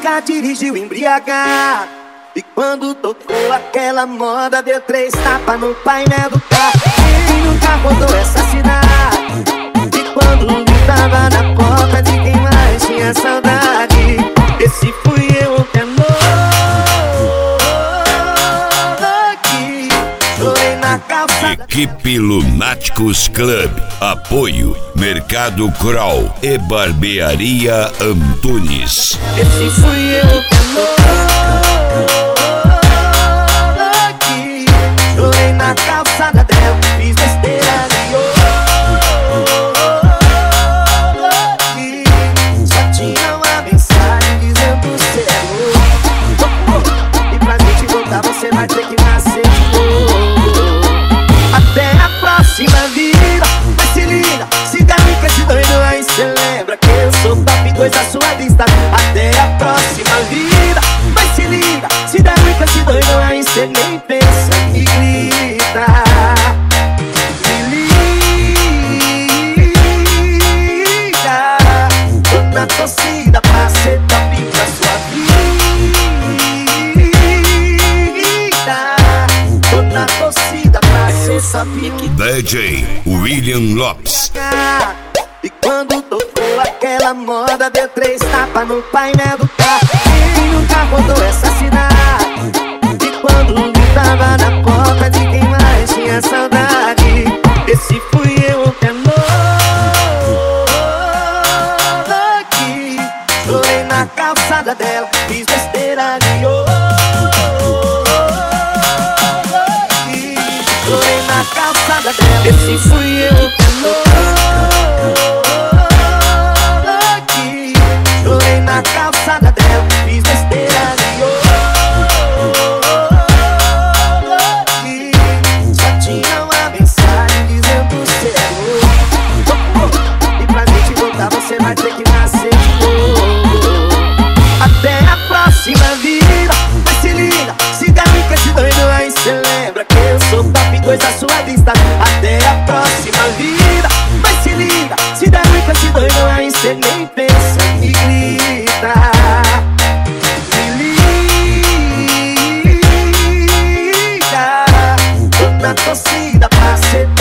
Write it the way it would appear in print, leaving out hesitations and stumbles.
nunca dirigiu embriagado. E quando tocou aquela moda, deu 3 tapas no painel do carro. Quem nunca rodou essa cidade? E quando tava na porta de quem mais tinha saudade, esse fui eu que novo aqui. Chorei na calçada. Equipe Lunáticos Club. Apoio Mercado Crawl e Barbearia Antunes. Esse fui eu que novo aqui. Chorei na calçada dela, fiz besteira de aqui. Só tinha uma mensagem dizendo cê é louco. E pra gente voltar você vai ter que nascer de novo. Até a próxima vida. Mas se liga, se der ruim com esse doido aí cê lembra que eu sou top 2 da sua lista. Até a próxima vida. Mas se liga, se der ruim com esse doido aí cê nem pensa, me grita. Me liga. Tô na torcida pra ser top da sua vida. Tô na torcida pra ser top. DJ William Lopes. E quando tocou aquela moda, deu 3 tapas no painel do carro. Quem nunca rodou essa cidade? E quando tava na porta de quem mais tinha saudade, esse fui eu que novo aqui. Chorei na calçada dela, fiz besteira de aqui. Chorei na calçada dela, esse fui eu que novo aqui. Chorei na calçada dela, fiz besteira de aqui. Só tinha uma mensagem dizendo cê é louco. E pra gente voltar você vai ter que nascer de novo. Até a próxima vida. Mas se liga, se der ruim com esse doido aí cê lembra que eu sou top 2 da sua lista. Até a próxima vida. Mas se liga, se der ruim com esse doido aí cê nem pensa, me grita. Me liga. Tô na torcida pra ser